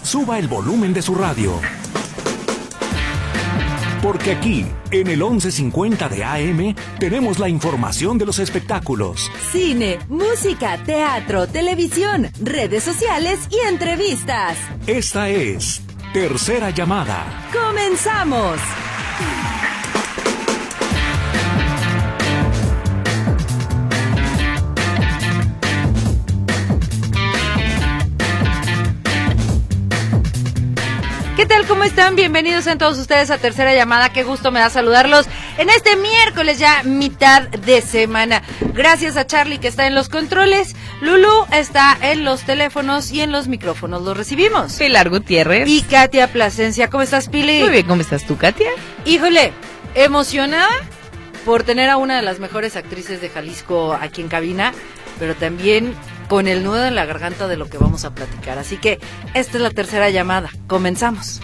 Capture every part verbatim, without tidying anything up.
suba el volumen de su radio. Porque aquí, en el once cincuenta de A M, tenemos la información de los espectáculos. Cine, música, teatro, televisión, redes sociales y entrevistas. Esta es Tercera Llamada. ¡Comenzamos! ¿Qué tal? ¿Cómo están? Bienvenidos a todos ustedes a Tercera Llamada. Qué gusto me da saludarlos en este miércoles, ya mitad de semana. Gracias a Charlie, que está en los controles. Lulú está en los teléfonos y en los micrófonos. Los recibimos. Pilar Gutiérrez. Y Katia Plasencia. ¿Cómo estás, Pili? Muy bien, ¿cómo estás tú, Katia? Híjole, emocionada por tener a una de las mejores actrices de Jalisco aquí en cabina, pero también con el nudo en la garganta de lo que vamos a platicar. Así que esta es la Tercera Llamada. Comenzamos.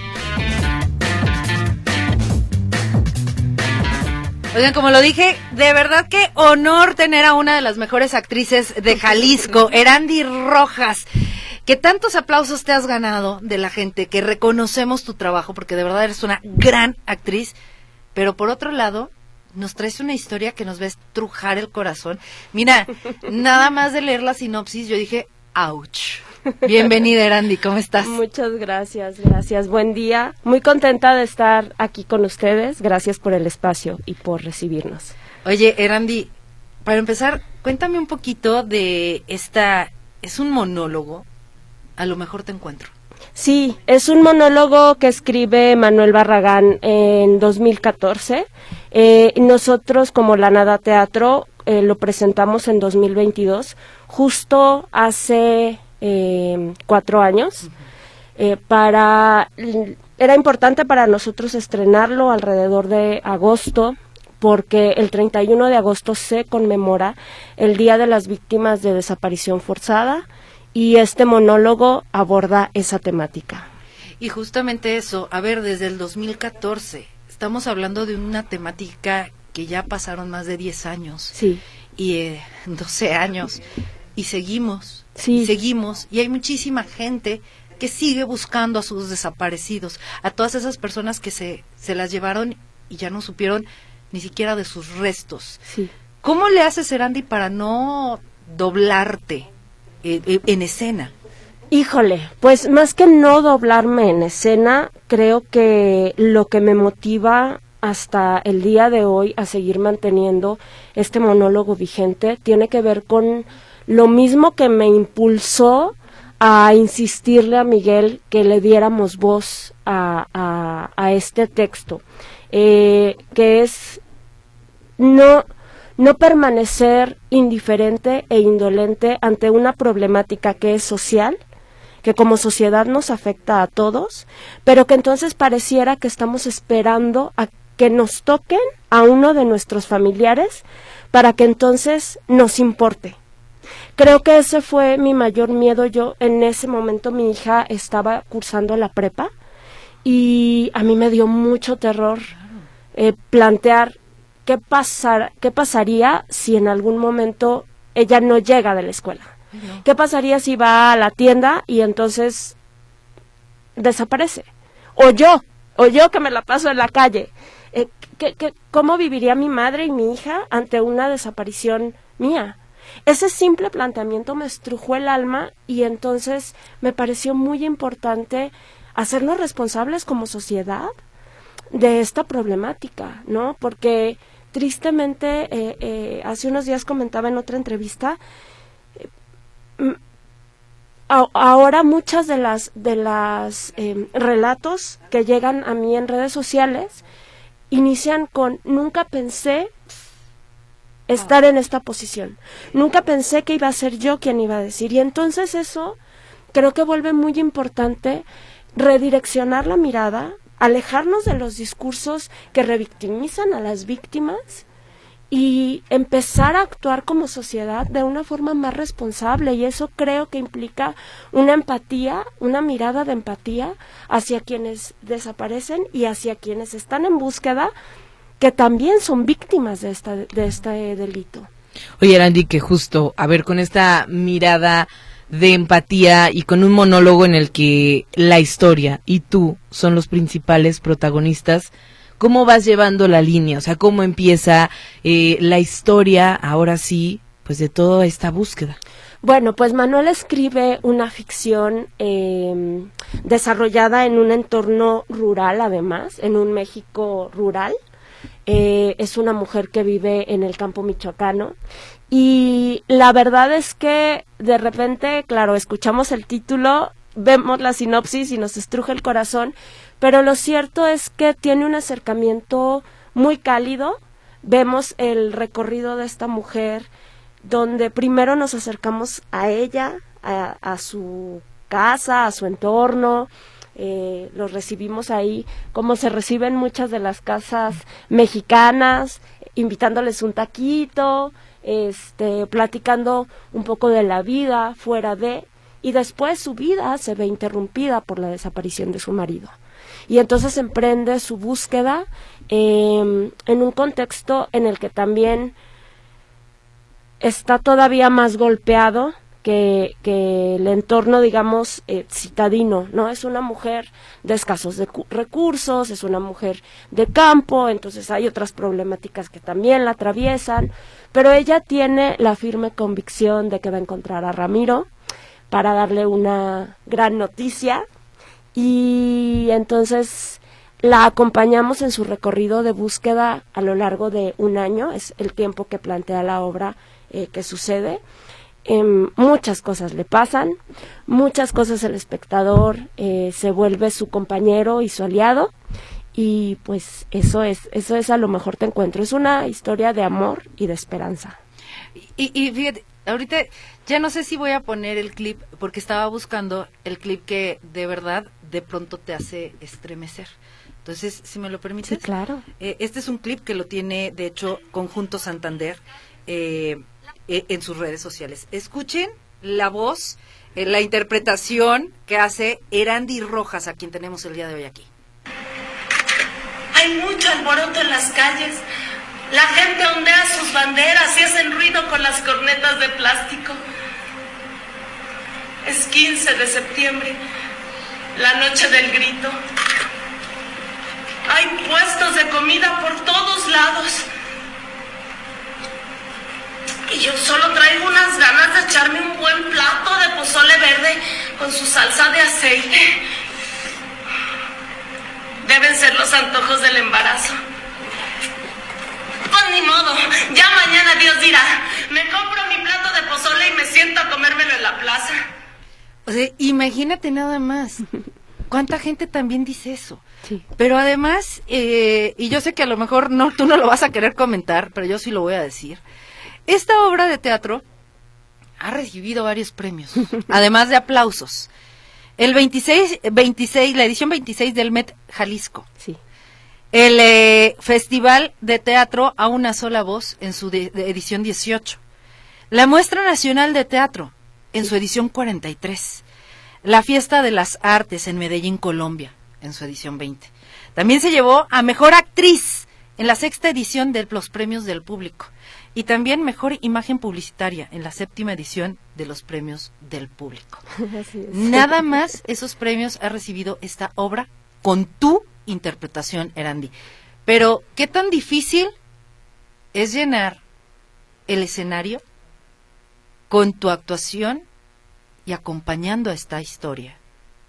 Oigan, como lo dije, de verdad que honor tener a una de las mejores actrices de Jalisco, Erandi Rojas, que tantos aplausos te has ganado de la gente, que reconocemos tu trabajo, porque de verdad eres una gran actriz, pero por otro lado, nos traes una historia que nos va a estrujar el corazón. Mira, nada más de leer la sinopsis, yo dije, ¡ouch! Bienvenida, Erandi, ¿cómo estás? Muchas gracias, gracias. Buen día. Muy contenta de estar aquí con ustedes. Gracias por el espacio y por recibirnos. Oye, Erandi, para empezar, cuéntame un poquito de esta... Es un monólogo, a lo mejor te encuentro. Sí, es un monólogo que escribe Manuel Barragán en dos mil catorce. Eh, nosotros, como La Nada Teatro, eh, lo presentamos en dos mil veintidós, justo hace eh, cuatro años. Eh, para Era importante para nosotros estrenarlo alrededor de agosto, porque el treinta y uno de agosto se conmemora el Día de las Víctimas de Desaparición Forzada, y este monólogo aborda esa temática. Y justamente eso, a ver, desde el dos mil catorce, estamos hablando de una temática que ya pasaron más de diez años. Sí. Y eh, doce años. Y seguimos. Sí. Y seguimos. Y hay muchísima gente que sigue buscando a sus desaparecidos, a todas esas personas que se, se las llevaron y ya no supieron ni siquiera de sus restos. Sí. ¿Cómo le haces, Erandi, para no doblarte en escena? Híjole, pues más que no doblarme en escena, creo que lo que me motiva hasta el día de hoy a seguir manteniendo este monólogo vigente tiene que ver con lo mismo que me impulsó a insistirle a Miguel que le diéramos voz a, a, a este texto, eh, que es no... no permanecer indiferente e indolente ante una problemática que es social, que como sociedad nos afecta a todos, pero que entonces pareciera que estamos esperando a que nos toquen a uno de nuestros familiares para que entonces nos importe. Creo que ese fue mi mayor miedo. Yo en ese momento, mi hija estaba cursando la prepa y a mí me dio mucho terror eh, plantear ¿Qué, pasar, ¿Qué pasaría si en algún momento ella no llega de la escuela? No. ¿Qué pasaría si va a la tienda y entonces desaparece? O yo, o yo que me la paso en la calle. Eh, ¿qué, qué, ¿Cómo viviría mi madre y mi hija ante una desaparición mía? Ese simple planteamiento me estrujó el alma y entonces me pareció muy importante hacernos responsables como sociedad de esta problemática, ¿no? Porque tristemente, eh, eh, hace unos días comentaba en otra entrevista, eh, a, ahora muchas de las de las eh, relatos que llegan a mí en redes sociales inician con nunca pensé estar en esta posición, nunca pensé que iba a ser yo quien iba a decir, y entonces eso creo que vuelve muy importante redireccionar la mirada, alejarnos de los discursos que revictimizan a las víctimas y empezar a actuar como sociedad de una forma más responsable, y eso creo que implica una empatía, una mirada de empatía hacia quienes desaparecen y hacia quienes están en búsqueda, que también son víctimas de esta de este delito. Oye, Erandi, que justo, a ver, con esta mirada de empatía y con un monólogo en el que la historia y tú son los principales protagonistas. ¿Cómo vas llevando la línea? O sea, ¿cómo empieza eh, la historia, ahora sí, pues de toda esta búsqueda? Bueno, pues Manuel escribe una ficción eh, desarrollada en un entorno rural, además, en un México rural. Eh, es una mujer que vive en el campo michoacano. Y la verdad es que de repente, claro, escuchamos el título, vemos la sinopsis y nos estruje el corazón, pero lo cierto es que tiene un acercamiento muy cálido. Vemos el recorrido de esta mujer, donde primero nos acercamos a ella, a, a su casa, a su entorno, eh, los recibimos ahí, como se reciben muchas de las casas mexicanas, invitándoles un taquito, este, platicando un poco de la vida fuera de, y después su vida se ve interrumpida por la desaparición de su marido. Y entonces emprende su búsqueda eh, en un contexto en el que también está todavía más golpeado que, que el entorno, digamos, eh, citadino, ¿no? Es una mujer de escasos de recursos, es una mujer de campo, entonces hay otras problemáticas que también la atraviesan, pero ella tiene la firme convicción de que va a encontrar a Ramiro para darle una gran noticia, y entonces la acompañamos en su recorrido de búsqueda a lo largo de un año, es el tiempo que plantea la obra eh, que sucede. Eh, muchas cosas le pasan, muchas cosas el espectador eh, se vuelve su compañero y su aliado, y pues eso es, eso es A lo mejor te encuentro, es una historia de amor y de esperanza. Y, y fíjate, ahorita ya no sé si voy a poner el clip, porque estaba buscando el clip que de verdad de pronto te hace estremecer. Entonces, si me lo permites. Sí, claro. Eh, este es un clip que lo tiene, de hecho, Conjunto Santander, eh, eh, en sus redes sociales. Escuchen la voz, eh, la interpretación que hace Erandi Rojas, a quien tenemos el día de hoy aquí. Hay mucho alboroto en las calles. La gente ondea sus banderas y hacen ruido con las cornetas de plástico. Es quince de septiembre, la noche del grito. Hay puestos de comida por todos lados. Y yo solo traigo unas ganas de echarme un buen plato de pozole verde con su salsa de aceite. Deben ser los antojos del embarazo. Pues ni modo, ya mañana Dios dirá. Me compro mi plato de pozole y me siento a comérmelo en la plaza. O sea, imagínate nada más. ¿Cuánta gente también dice eso? Sí. Pero además, eh, y yo sé que a lo mejor no, tú no lo vas a querer comentar, pero yo sí lo voy a decir. Esta obra de teatro ha recibido varios premios, además de aplausos. El veintiséis, veintiséis, la edición veintiséis del Met Jalisco. Sí. El eh, Festival de Teatro a una sola voz en su de, de edición dieciocho. La Muestra Nacional de Teatro en sí. su edición cuarenta y tres. La Fiesta de las Artes en Medellín, Colombia, en su edición veinte. También se llevó a Mejor Actriz en la sexta edición de los Premios del Público. Y también Mejor Imagen Publicitaria en la séptima edición de los Premios del Público. Así es. Nada más esos premios ha recibido esta obra con tu interpretación, Erandi. Pero, ¿qué tan difícil es llenar el escenario con tu actuación y acompañando a esta historia?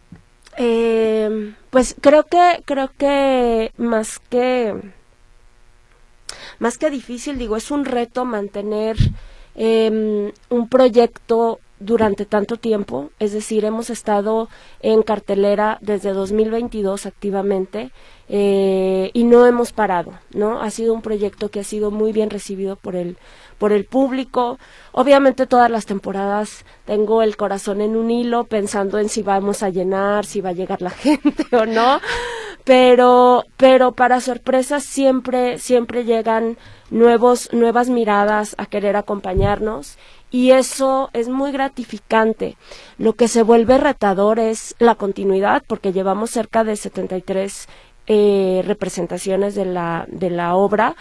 Eh, pues creo que, creo que más que... Más que difícil, digo, es un reto mantener eh, un proyecto durante tanto tiempo, es decir, hemos estado en cartelera desde dos mil veintidós activamente eh, y no hemos parado, ¿no? Ha sido un proyecto que ha sido muy bien recibido por el por el público. Obviamente todas las temporadas tengo el corazón en un hilo pensando en si vamos a llenar, si va a llegar la gente o no, pero pero para sorpresa siempre siempre llegan nuevos nuevas miradas a querer acompañarnos. Y eso es muy gratificante. Lo que se vuelve retador es la continuidad, porque llevamos cerca de setenta y tres eh, representaciones de la de la obra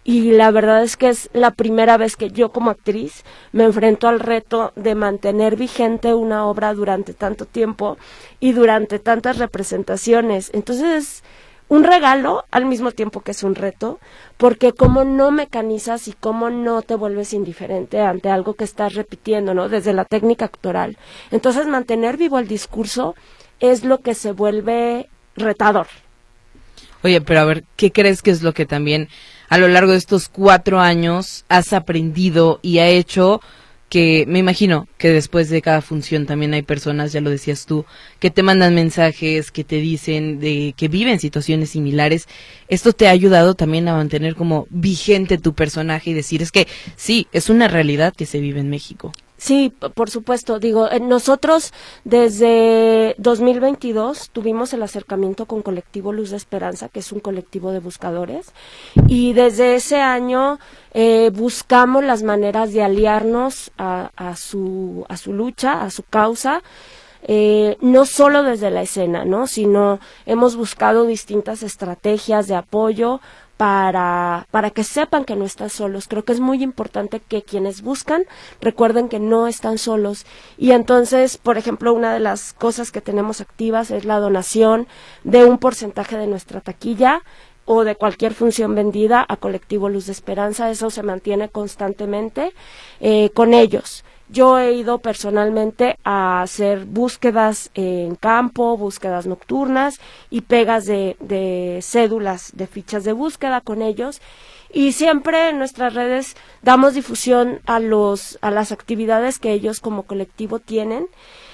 y la verdad es que es la primera vez que yo como actriz me enfrento al reto de mantener vigente una obra durante tanto tiempo y durante tantas representaciones. Entonces, un regalo al mismo tiempo que es un reto, porque cómo no mecanizas y cómo no te vuelves indiferente ante algo que estás repitiendo, ¿no? Desde la técnica actoral. Entonces, mantener vivo el discurso es lo que se vuelve retador. Oye, pero a ver, ¿qué crees que es lo que también a lo largo de estos cuatro años has aprendido y ha hecho que, me imagino que después de cada función también hay personas, ya lo decías tú, que te mandan mensajes, que te dicen de que viven situaciones similares? Esto te ha ayudado también a mantener como vigente tu personaje y decir, es que sí, es una realidad que se vive en México. Sí, por supuesto. Digo, nosotros desde dos mil veintidós tuvimos el acercamiento con Colectivo Luz de Esperanza, que es un colectivo de buscadores, y desde ese año eh, buscamos las maneras de aliarnos a, a su a su lucha, a su causa. Eh, no solo desde la escena, ¿no? Sino hemos buscado distintas estrategias de apoyo para, para que sepan que no están solos. Creo que es muy importante que quienes buscan recuerden que no están solos. Y entonces, por ejemplo, una de las cosas que tenemos activas es la donación de un porcentaje de nuestra taquilla o de cualquier función vendida a Colectivo Luz de Esperanza. Eso se mantiene constantemente eh, con ellos. Yo he ido personalmente a hacer búsquedas en campo, búsquedas nocturnas y pegas de, de cédulas, de fichas de búsqueda con ellos. Y siempre en nuestras redes damos difusión a los a las actividades que ellos como colectivo tienen.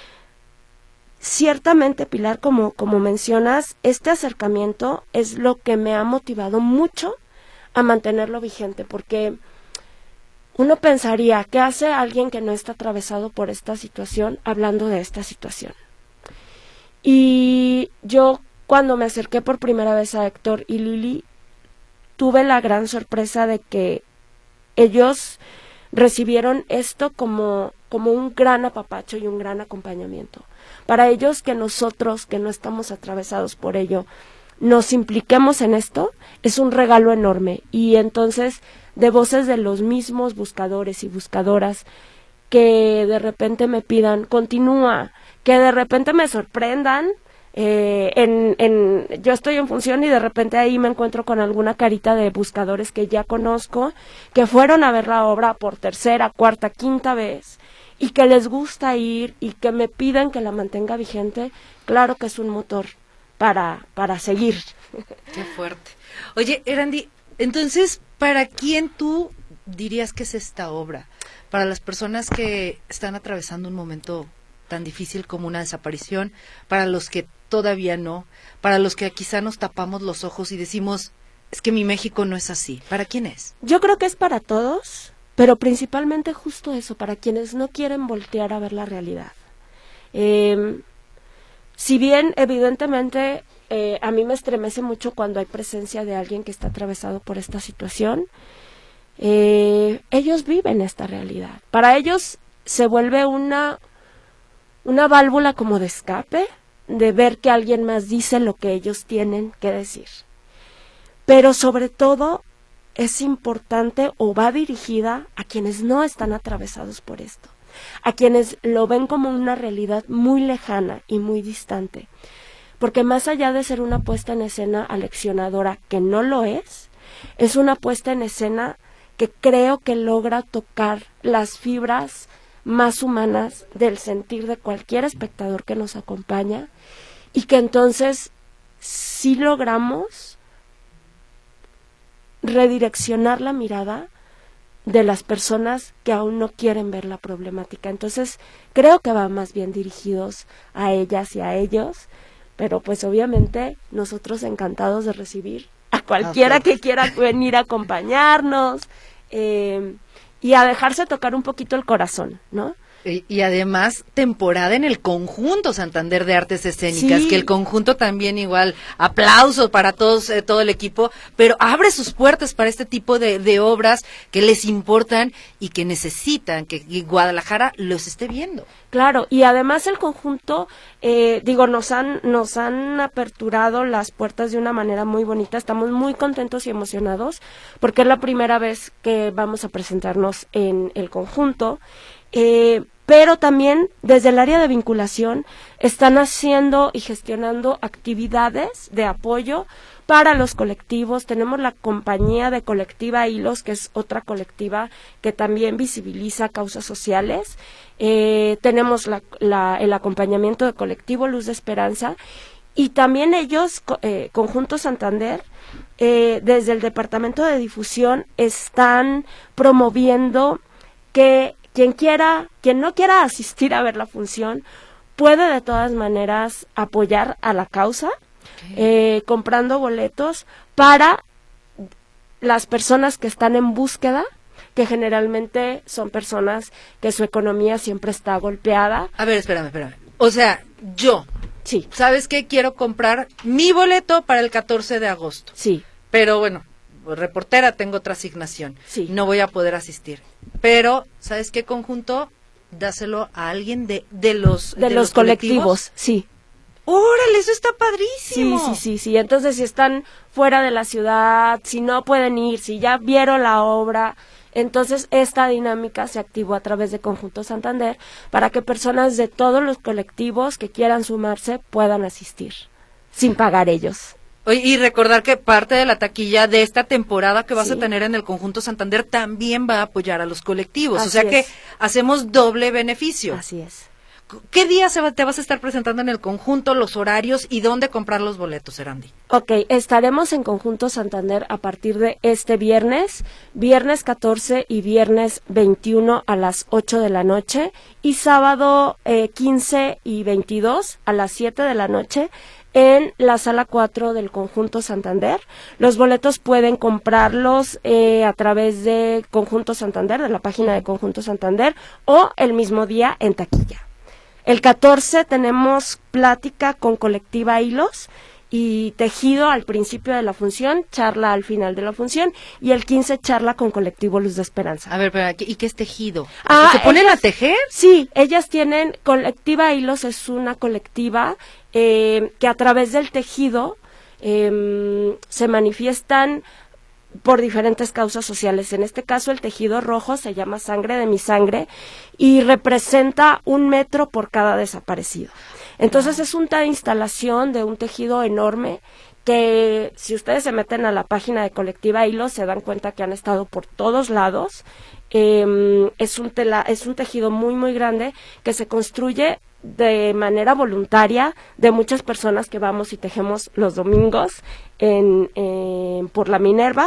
Ciertamente, Pilar, como, como mencionas, este acercamiento es lo que me ha motivado mucho a mantenerlo vigente, porque uno pensaría, ¿qué hace alguien que no está atravesado por esta situación hablando de esta situación? Y yo, cuando me acerqué por primera vez a Héctor y Lili, tuve la gran sorpresa de que ellos recibieron esto como, como un gran apapacho y un gran acompañamiento. Para ellos, que nosotros, que no estamos atravesados por ello, nos impliquemos en esto, es un regalo enorme. Y entonces, de voces de los mismos buscadores y buscadoras, que de repente me pidan, continúa, que de repente me sorprendan, eh, en, en, yo estoy en función y de repente ahí me encuentro con alguna carita de buscadores que ya conozco, que fueron a ver la obra por tercera, cuarta, quinta vez, y que les gusta ir y que me piden que la mantenga vigente. Claro que es un motor para, para seguir. Qué fuerte. Oye, Erandi, entonces, ¿para quién tú dirías que es esta obra? Para las personas que están atravesando un momento tan difícil como una desaparición, para los que todavía no, para los que quizá nos tapamos los ojos y decimos, es que mi México no es así. ¿Para quién es? Yo creo que es para todos, pero principalmente justo eso, para quienes no quieren voltear a ver la realidad. Eh, si bien, evidentemente, eh, a mí me estremece mucho cuando hay presencia de alguien que está atravesado por esta situación, eh, ellos viven esta realidad. Para ellos se vuelve una, una válvula como de escape, de ver que alguien más dice lo que ellos tienen que decir. Pero sobre todo es importante o va dirigida a quienes no están atravesados por esto, a quienes lo ven como una realidad muy lejana y muy distante, porque más allá de ser una puesta en escena aleccionadora, que no lo es, es una puesta en escena que creo que logra tocar las fibras más humanas del sentir de cualquier espectador que nos acompaña, y que entonces sí logramos redireccionar la mirada de las personas que aún no quieren ver la problemática. Entonces creo que van más bien dirigidos a ellas y a ellos, pero pues obviamente nosotros encantados de recibir a cualquiera okay. que quiera venir a acompañarnos, eh, y a dejarse tocar un poquito el corazón, ¿no? Y, y además, temporada en el Conjunto Santander de Artes Escénicas, Sí. que el conjunto también igual, aplausos para todos, eh, todo el equipo, pero abre sus puertas para este tipo de, de obras que les importan y que necesitan que Guadalajara los esté viendo. Claro, y además el conjunto, eh, digo, nos han, nos han aperturado las puertas de una manera muy bonita, estamos muy contentos y emocionados, porque es la primera vez que vamos a presentarnos en el conjunto. Eh, pero también desde el área de vinculación están haciendo y gestionando actividades de apoyo para los colectivos. Tenemos la compañía de Colectiva Hilos, que es otra colectiva que también visibiliza causas sociales. Eh, tenemos la, la, el acompañamiento de Colectivo Luz de Esperanza, y también ellos, eh, Conjunto Santander, eh, desde el Departamento de Difusión, están promoviendo que quien quiera, quien no quiera asistir a ver la función, puede de todas maneras apoyar a la causa, okay. eh, comprando boletos para las personas que están en búsqueda, que generalmente son personas que su economía siempre está golpeada. A ver, espérame, espérame. O sea, yo, sí. ¿sabes qué? Quiero comprar mi boleto para el catorce de agosto. Sí. Pero bueno, reportera, tengo otra asignación. Sí. No voy a poder asistir. Pero, ¿sabes qué, conjunto? Dáselo a alguien de, de los de, de los, los colectivos. colectivos. Sí. ¡Órale, eso está padrísimo! Sí, sí, sí, sí. Entonces, si están fuera de la ciudad, si no pueden ir, si ya vieron la obra, entonces esta dinámica se activó a través de Conjunto Santander para que personas de todos los colectivos que quieran sumarse puedan asistir, sin pagar ellos. Oye, y recordar que parte de la taquilla de esta temporada que vas sí. a tener en el Conjunto Santander también va a apoyar a los colectivos. Así o sea es. que hacemos doble beneficio. Así es. ¿Qué día se va, te vas a estar presentando en el conjunto, los horarios y dónde comprar los boletos, Erandi? Ok, estaremos en Conjunto Santander a partir de este viernes, viernes catorce y viernes veintiuno a las ocho de la noche, y sábado eh, quince y veintidós a las siete de la noche en la sala cuatro del Conjunto Santander. Los boletos pueden comprarlos eh, a través de Conjunto Santander, de la página de Conjunto Santander, o el mismo día en taquilla. El catorce tenemos plática con Colectiva Hilos y tejido al principio de la función, charla al final de la función, y el quince charla con Colectivo Luz de Esperanza. A ver, pero ¿y qué es tejido? Ah, ¿Se ponen ellas, a tejer? Sí, ellas tienen, Colectiva Hilos es una colectiva eh, que a través del tejido eh, se manifiestan por diferentes causas sociales. En este caso, el tejido rojo se llama Sangre de mi Sangre y representa un metro por cada desaparecido. Entonces, es una instalación de un tejido enorme que, si ustedes se meten a la página de Colectiva Hilos, se dan cuenta que han estado por todos lados. Eh, es un tela, es un tejido muy, muy grande que se construye de manera voluntaria de muchas personas que vamos y tejemos los domingos en, en por la Minerva,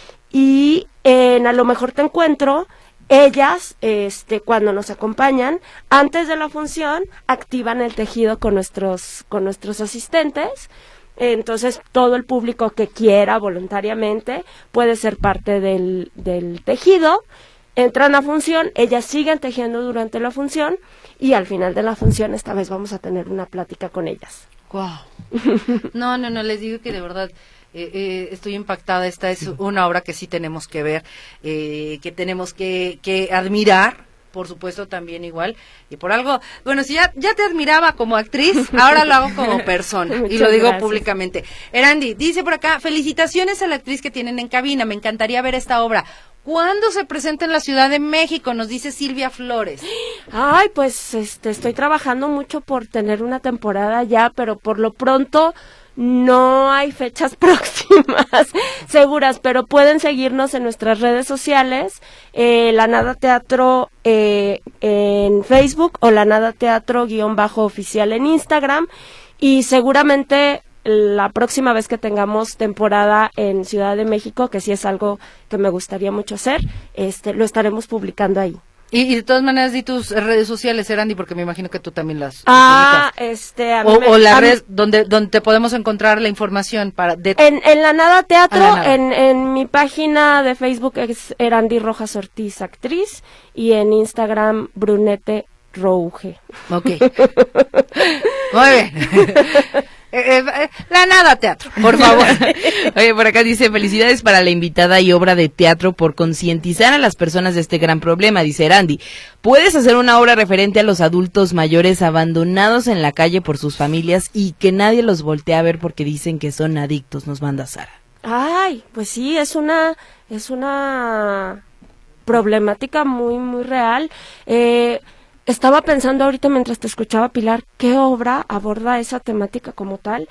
y en A lo mejor te encuentro, ellas este cuando nos acompañan antes de la función activan el tejido con nuestros con nuestros asistentes. Entonces todo el público que quiera voluntariamente puede ser parte del, del tejido. Entran a función, ellas siguen tejiendo durante la función, y al final de la función esta vez vamos a tener una plática con ellas. Wow. No, no, no, les digo que de verdad eh, eh, estoy impactada. Esta es una obra que sí tenemos que ver, eh, que tenemos que, que admirar, por supuesto también igual, y por algo, bueno, si ya, ya te admiraba como actriz, ahora lo hago como persona, y lo digo gracias. Públicamente. Erandi, dice por acá, felicitaciones a la actriz que tienen en cabina, me encantaría ver esta obra. ¿Cuándo se presenta en la Ciudad de México? Nos dice Silvia Flores. Ay, pues este, estoy trabajando mucho por tener una temporada ya, pero por lo pronto no hay fechas próximas seguras, pero pueden seguirnos en nuestras redes sociales, eh, La Nada Teatro eh, en Facebook o La Nada Teatro guión bajo oficial en Instagram, y seguramente la próxima vez que tengamos temporada en Ciudad de México, que sí es algo que me gustaría mucho hacer, este, lo estaremos publicando ahí. Y, y de todas maneras, di tus redes sociales, Erandi, porque me imagino que tú también las Ah, publicas. este, a mí o, me, o la a red mí, donde donde te podemos encontrar la información para de en, en La Nada Teatro, La Nada. En, en mi página de Facebook es Erandi Rojas Ortiz Actriz, y en Instagram Brunete Rouge. Ok. Muy bien. Eh, eh, la nada teatro, por favor. Oye, por acá dice, felicidades para la invitada y obra de teatro por concientizar a las personas de este gran problema, dice Randy. ¿Puedes hacer una obra referente a los adultos mayores abandonados en la calle por sus familias y que nadie los voltea a ver porque dicen que son adictos? Nos manda Sara. Ay, pues sí, es una, es una problemática muy, muy real. Eh... Estaba pensando ahorita mientras te escuchaba, Pilar, qué obra aborda esa temática como tal,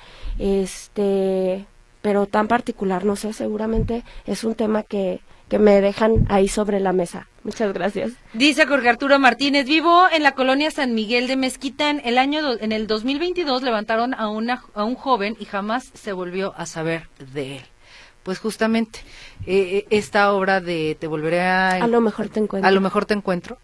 este, pero tan particular, no sé, seguramente es un tema que, que me dejan ahí sobre la mesa. Muchas gracias. Dice Jorge Arturo Martínez, vivo en la colonia San Miguel de Mezquita. En el año do, en el dos mil veintidós levantaron a una a un joven y jamás se volvió a saber de él. Pues justamente eh, esta obra de Te volveré a a lo mejor te encuentro. A lo mejor te encuentro.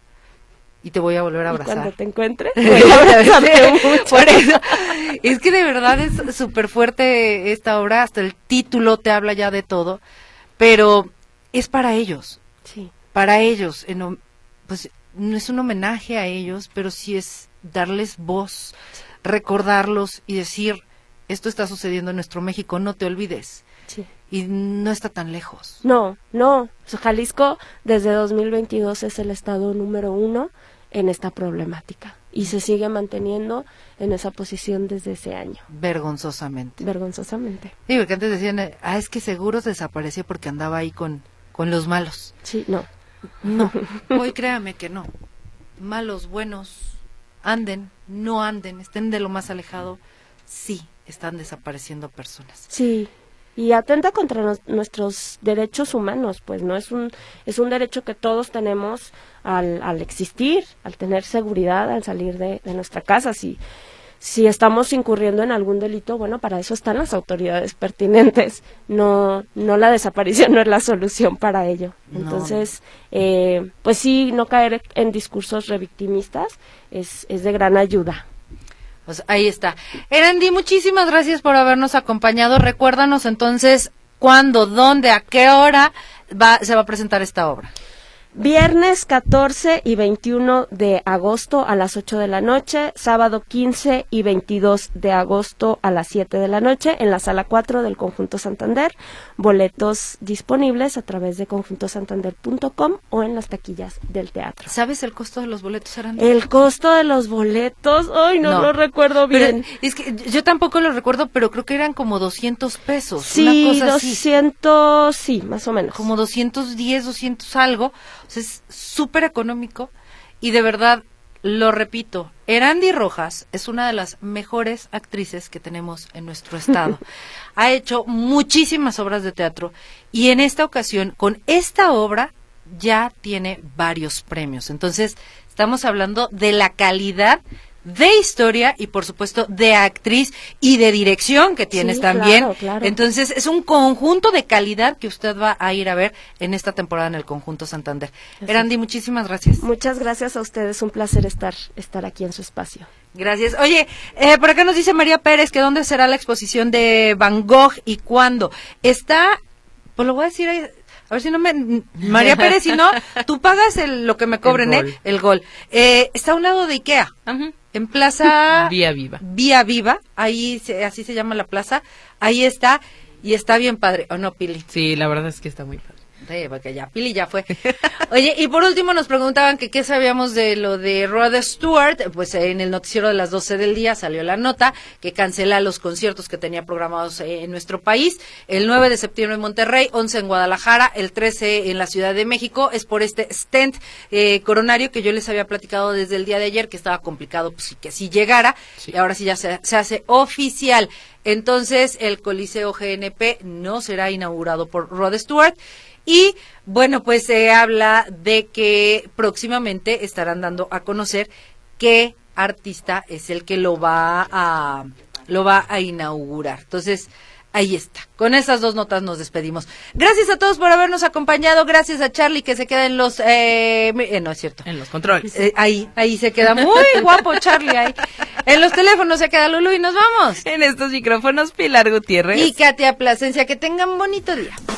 Y te voy a volver a abrazar. ¿Y cuando te encuentre? Voy a abrazarte mucho. Por eso, es que de verdad es súper fuerte esta obra, hasta el título te habla ya de todo, pero es para ellos. Sí. Para ellos, en, pues no es un homenaje a ellos, pero sí es darles voz, recordarlos y decir, esto está sucediendo en nuestro México, no te olvides. Sí. Y no está tan lejos. No, no. Jalisco desde dos mil veintidós es el estado número uno en esta problemática y se sigue manteniendo en esa posición desde ese año. Vergonzosamente. Vergonzosamente. Sí, porque antes decían, ah, es que seguro se desapareció porque andaba ahí con, con los malos. Sí, no. No, hoy créame que no. Malos, buenos, anden, no anden, estén de lo más alejado, sí, están desapareciendo personas. Sí. Y atenta contra nos, nuestros derechos humanos, pues no es un es un derecho que todos tenemos al, al existir, al tener seguridad, al salir de, de nuestra casa. Si si estamos incurriendo en algún delito, bueno, para eso están las autoridades pertinentes. No no la desaparición no es la solución para ello. Entonces, no. eh, pues sí, no caer en discursos revictimistas es es de gran ayuda. Pues ahí está. Erandi, muchísimas gracias por habernos acompañado. Recuérdanos entonces cuándo, dónde, a qué hora va, se va a presentar esta obra. Viernes catorce y veintiuno de agosto a las ocho de la noche, sábado quince y veintidós de agosto a las siete de la noche en la sala cuatro del Conjunto Santander. Boletos disponibles a través de conjunto santander punto com o en las taquillas del teatro. ¿Sabes el costo de los boletos, Erandi? El costo de los boletos, ay, no, no lo recuerdo bien. Pero es que yo tampoco lo recuerdo, pero creo que eran como doscientos pesos. Sí, una cosa doscientos, así. Sí, más o menos. Como doscientos diez, doscientos algo. O sea, es súper económico y de verdad, lo repito, Erandi Rojas es una de las mejores actrices que tenemos en nuestro estado. Ha hecho muchísimas obras de teatro y en esta ocasión, con esta obra, ya tiene varios premios. Entonces, estamos hablando de la calidad de historia y por supuesto de actriz y de dirección que tienes sí, también. Claro, claro. Entonces es un conjunto de calidad que usted va a ir a ver en esta temporada en el Conjunto Santander. Erandi, muchísimas gracias. Muchas gracias a ustedes, un placer estar estar aquí en su espacio. Gracias. Oye, eh, por acá nos dice María Pérez que dónde será la exposición de Van Gogh y cuándo. Está, pues lo voy a decir ahí. A ver si no me... María Pérez, si no, tú pagas el, lo que me cobren, el ¿eh? El gol. Eh, está a un lado de Ikea, uh-huh. En Plaza... Vía Viva. Vía Viva, ahí se, así se llama la plaza. Ahí está, y está bien padre. ¿O no, Pili? Sí, la verdad es que está muy padre. Sí, porque ya, Pili ya fue. Oye, y por último nos preguntaban que qué sabíamos de lo de Rod Stewart. Pues eh, en el noticiero de las doce del día salió la nota que cancela los conciertos que tenía programados eh, en nuestro país. El nueve de septiembre en Monterrey, once en Guadalajara, el trece en la Ciudad de México. Es por este stent eh, coronario que yo les había platicado desde el día de ayer, que estaba complicado, pues que sí llegara. Sí. Y ahora sí ya se, se hace oficial. Entonces, el Coliseo G N P no será inaugurado por Rod Stewart. Y bueno, pues se habla de que próximamente estarán dando a conocer qué artista es el que lo va a lo va a inaugurar. Entonces, ahí está. Con esas dos notas nos despedimos. Gracias a todos por habernos acompañado. Gracias a Charlie que se queda en los... Eh, eh, no es cierto. En los controles. Eh, ahí, ahí se queda muy guapo Charlie ahí. En los teléfonos se queda Lulu y nos vamos. En estos micrófonos Pilar Gutiérrez. Y Katia Plasencia. Que tengan bonito día.